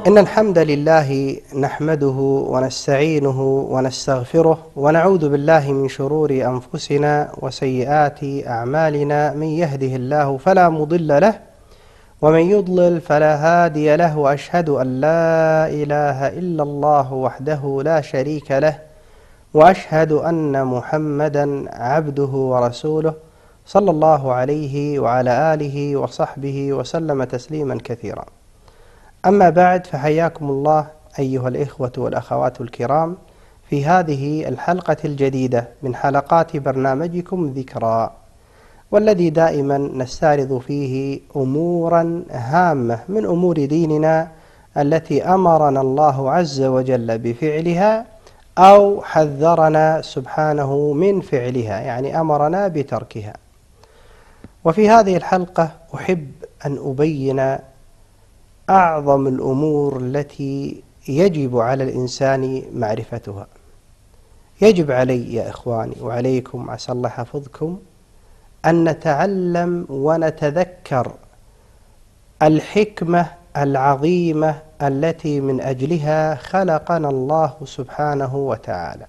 إن الحمد لله نحمده ونستعينه ونستغفره ونعوذ بالله من شرور أنفسنا وسيئات أعمالنا. من يهده الله فلا مضل له ومن يضلل فلا هادي له، وأشهد أن لا إله إلا الله وحده لا شريك له، وأشهد أن محمدا عبده ورسوله صلى الله عليه وعلى آله وصحبه وسلم تسليما كثيرا. أما بعد، فحياكم الله أيها الإخوة والأخوات الكرام في هذه الحلقة الجديدة من حلقات برنامجكم ذكرى، والذي دائما نستعرض فيه أمورا هامة من أمور ديننا التي أمرنا الله عز وجل بفعلها أو حذرنا سبحانه من فعلها، يعني أمرنا بتركها. وفي هذه الحلقة أحب أن أبين أعظم الأمور التي يجب على الإنسان معرفتها. يجب علي يا إخواني وعليكم، عسى الله يحفظكم، أن نتعلم ونتذكر الحكمة العظيمة التي من أجلها خلقنا الله سبحانه وتعالى.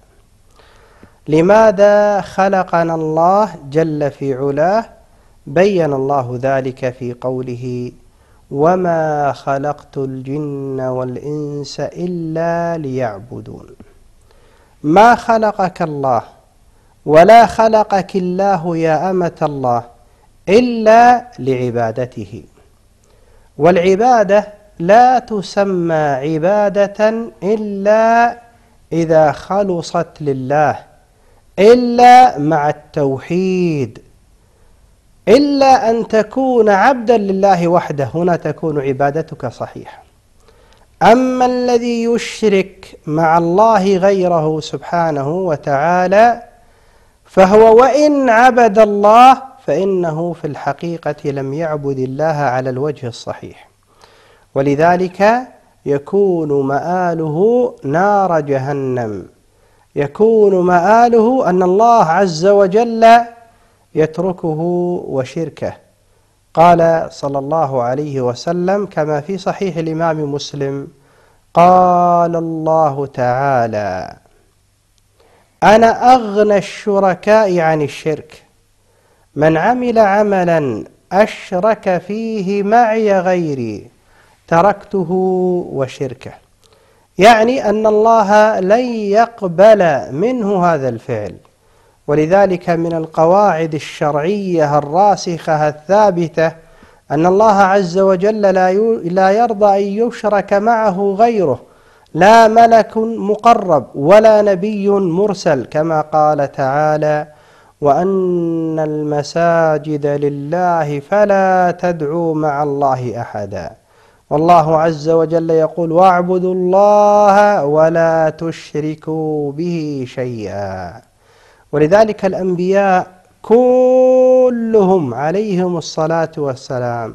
لماذا خلقنا الله جل في علاه؟ بين الله ذلك في قوله: وما خلقت الجن والإنس إلا ليعبدون. ما خلقك الله ولا خلقك الله يا أمة الله إلا لعبادته، والعبادة لا تسمى عبادة إلا إذا خلصت لله، إلا مع التوحيد، إلا أن تكون عبدا لله وحده، هنا تكون عبادتك صحيحة. أما الذي يشرك مع الله غيره سبحانه وتعالى فهو وإن عبد الله فإنه في الحقيقة لم يعبد الله على الوجه الصحيح، ولذلك يكون مآله نار جهنم، يكون مآله أن الله عز وجل يتركه وشركه. قال صلى الله عليه وسلم كما في صحيح الإمام مسلم: قال الله تعالى: أنا أغنى الشركاء عن الشرك، من عمل عملا أشرك فيه معي غيري تركته وشركه. يعني أن الله لن يقبل منه هذا الفعل. ولذلك من القواعد الشرعية الراسخة الثابتة أن الله عز وجل لا يرضى أن يشرك معه غيره، لا ملك مقرب ولا نبي مرسل، كما قال تعالى: وأن المساجد لله فلا تدعوا مع الله أحدا. والله عز وجل يقول: واعبدوا الله ولا تشركوا به شيئا. ولذلك الأنبياء كلهم عليهم الصلاة والسلام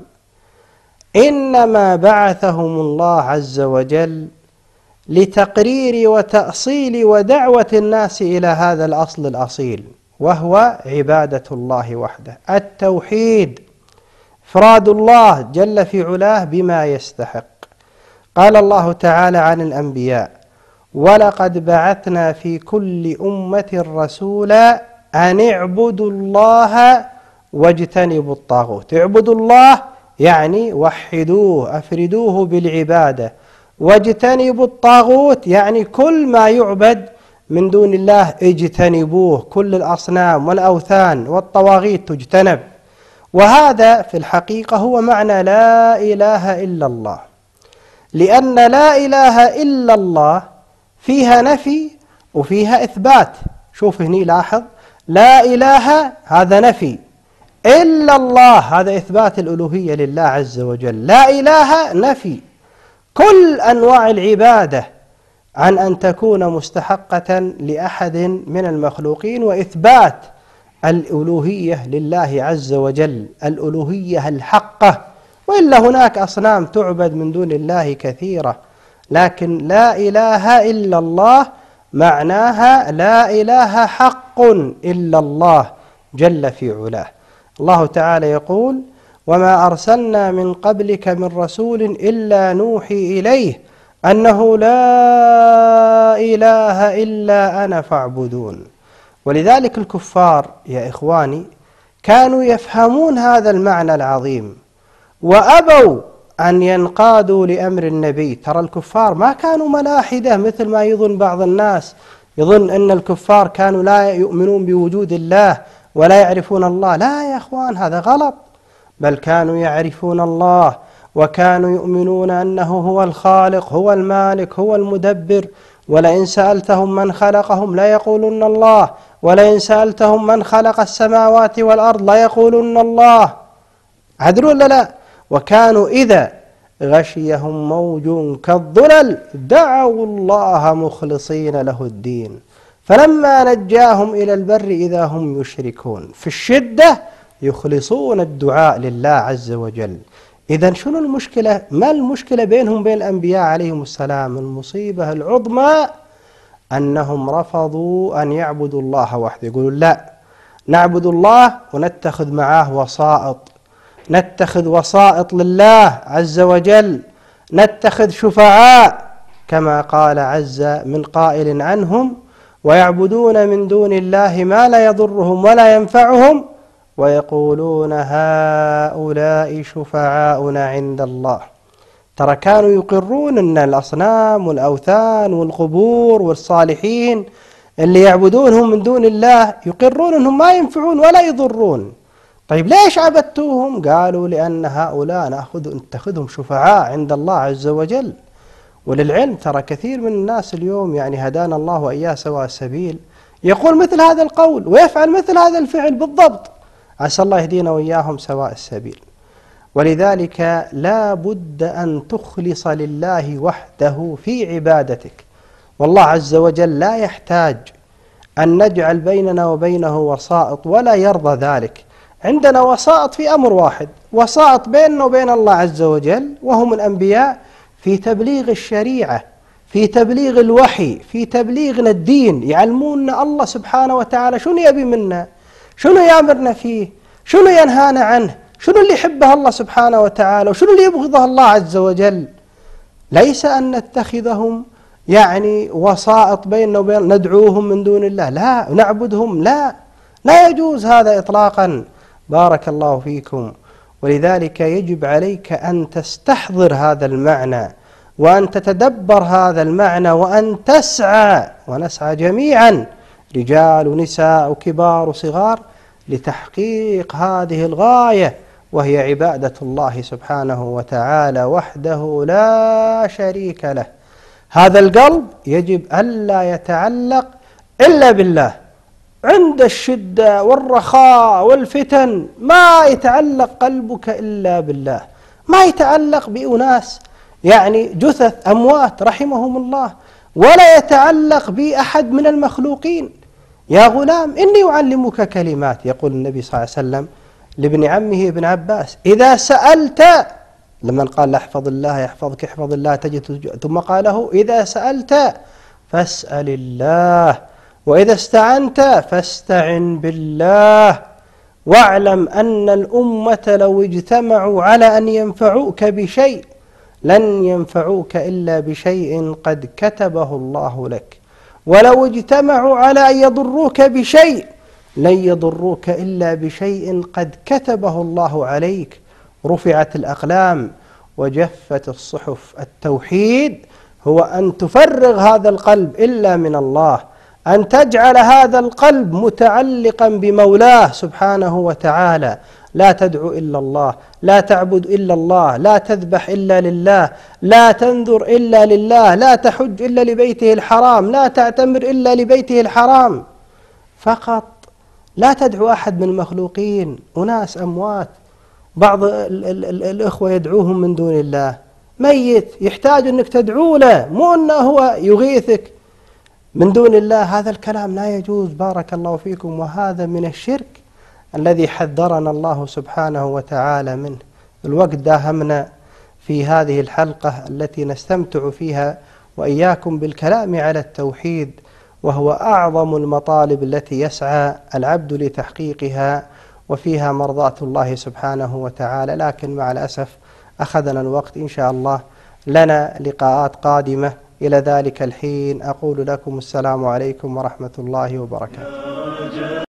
إنما بعثهم الله عز وجل لتقرير وتأصيل ودعوة الناس إلى هذا الأصل الأصيل، وهو عبادة الله وحده، التوحيد، إفراد الله جل في علاه بما يستحق. قال الله تعالى عن الأنبياء: ولقد بعثنا في كل أمة رسولا أن اعبدوا الله واجتنبوا الطاغوت. اعبدوا الله يعني وحدوه، أفردوه بالعبادة، واجتنبوا الطاغوت يعني كل ما يعبد من دون الله اجتنبوه، كل الأصنام والأوثان والطواغيت تجتنب. وهذا في الحقيقة هو معنى لا إله إلا الله، لأن لا إله إلا الله فيها نفي وفيها إثبات. شوف هني لاحظ: لا إله هذا نفي، إلا الله هذا إثبات الألوهية لله عز وجل. لا إله نفي كل أنواع العبادة عن أن تكون مستحقة لأحد من المخلوقين، وإثبات الألوهية لله عز وجل، الألوهية الحقة. وإلا هناك أصنام تعبد من دون الله كثيرة، لكن لا إله إلا الله معناها لا إله حق إلا الله جل في علاه. الله تعالى يقول: وما أرسلنا من قبلك من رسول إلا نوحي إليه أنه لا إله إلا أنا فاعبدون. ولذلك الكفار يا إخواني كانوا يفهمون هذا المعنى العظيم وأبوا أن ينقادوا لأمر النبي. ترى الكفار ما كانوا ملاحدة مثل ما يظن بعض الناس، يظن أن الكفار كانوا لا يؤمنون بوجود الله ولا يعرفون الله. لا يا أخوان، هذا غلط، بل كانوا يعرفون الله وكانوا يؤمنون أنه هو الخالق، هو المالك، هو المدبر. ولئن سألتهم من خلقهم ليقولن الله، ولئن سألتهم من خلق السماوات والأرض ليقولن الله. عدلوا ولا لا؟ وكانوا إذا غشيهم موج كالظلل دعوا الله مخلصين له الدين فلما نجاهم إلى البر إذا هم يشركون. في الشدة يخلصون الدعاء لله عز وجل. إذن شنو المشكلة؟ ما المشكلة بينهم وبين الأنبياء عليهم السلام؟ المصيبة العظمى أنهم رفضوا أن يعبدوا الله وحده. يقولوا لا، نعبد الله ونتخذ معاه وسائط، نتخذ وسائط لله عز وجل، نتخذ شفعاء، كما قال عز من قائل عنهم: ويعبدون من دون الله ما لا يضرهم ولا ينفعهم ويقولون هؤلاء شفعاؤنا عند الله. ترى كانوا يقرون أن الأصنام والأوثان والقبور والصالحين اللي يعبدونهم من دون الله يقرون أنهم ما ينفعون ولا يضرون. طيب ليش عبدتوهم؟ قالوا لأن هؤلاء نتخذهم شفعاء عند الله عز وجل. وللعلم ترى كثير من الناس اليوم يعني هدانا الله وإياه سواء السبيل يقول مثل هذا القول ويفعل مثل هذا الفعل بالضبط. عسى الله يهدينا وإياهم سواء السبيل. ولذلك لا بد أن تخلص لله وحده في عبادتك، والله عز وجل لا يحتاج أن نجعل بيننا وبينه وسائط ولا يرضى ذلك. عندنا وسائط في أمر واحد، وسائط بيننا وبين الله عز وجل وهم الأنبياء في تبليغ الشريعة، في تبليغ الوحي، في تبليغنا الدين، يعلموننا الله سبحانه وتعالى شنو يبي منا، شنو يأمرنا فيه، شنو ينهانا عنه، شنو اللي يحبه الله سبحانه وتعالى وشنو اللي يبغضه الله عز وجل. ليس أن نتخذهم يعني وسائط بيننا وبين ندعوهم من دون الله، لا نعبدهم، لا يجوز هذا إطلاقا. بارك الله فيكم. ولذلك يجب عليك أن تستحضر هذا المعنى وأن تتدبر هذا المعنى وأن تسعى، ونسعى جميعا رجال ونساء وكبار وصغار لتحقيق هذه الغاية، وهي عبادة الله سبحانه وتعالى وحده لا شريك له. هذا القلب يجب ألا يتعلق إلا بالله. عند الشدة والرخاء والفتن ما يتعلق قلبك إلا بالله، ما يتعلق بأناس يعني جثث أموات رحمهم الله، ولا يتعلق بأحد من المخلوقين. يا غلام إني أعلمك كلمات، يقول النبي صلى الله عليه وسلم لابن عمه ابن عباس: إذا سألت، لما قال احفظ الله يحفظك، احفظ الله تجد، ثم قال له: إذا سألت فاسأل الله، وإذا استعنت فاستعن بالله، واعلم أن الأمة لو اجتمعوا على أن ينفعوك بشيء لن ينفعوك إلا بشيء قد كتبه الله لك، ولو اجتمعوا على أن يضروك بشيء لن يضروك إلا بشيء قد كتبه الله عليك. رفعت الأقلام وجفت الصحف. التوحيد هو أن تفرغ هذا القلب إلا من الله، أن تجعل هذا القلب متعلقا بمولاه سبحانه وتعالى. لا تدعو إلا الله، لا تعبد إلا الله، لا تذبح إلا لله، لا تنذر إلا لله، لا تحج إلا لبيته الحرام، لا تعتمر إلا لبيته الحرام فقط. لا تدعو أحد من المخلوقين، أناس أموات، بعض الإخوة يدعوهم من دون الله، ميت يحتاج أنك تدعو له، مو أنه هو يغيثك من دون الله. هذا الكلام لا يجوز. بارك الله فيكم. وهذا من الشرك الذي حذرنا الله سبحانه وتعالى منه. الوقت داهمنا في هذه الحلقة التي نستمتع فيها وإياكم بالكلام على التوحيد، وهو أعظم المطالب التي يسعى العبد لتحقيقها وفيها مرضاة الله سبحانه وتعالى. لكن مع الأسف أخذنا الوقت. إن شاء الله لنا لقاءات قادمة. إلى ذلك الحين أقول لكم السلام عليكم ورحمة الله وبركاته.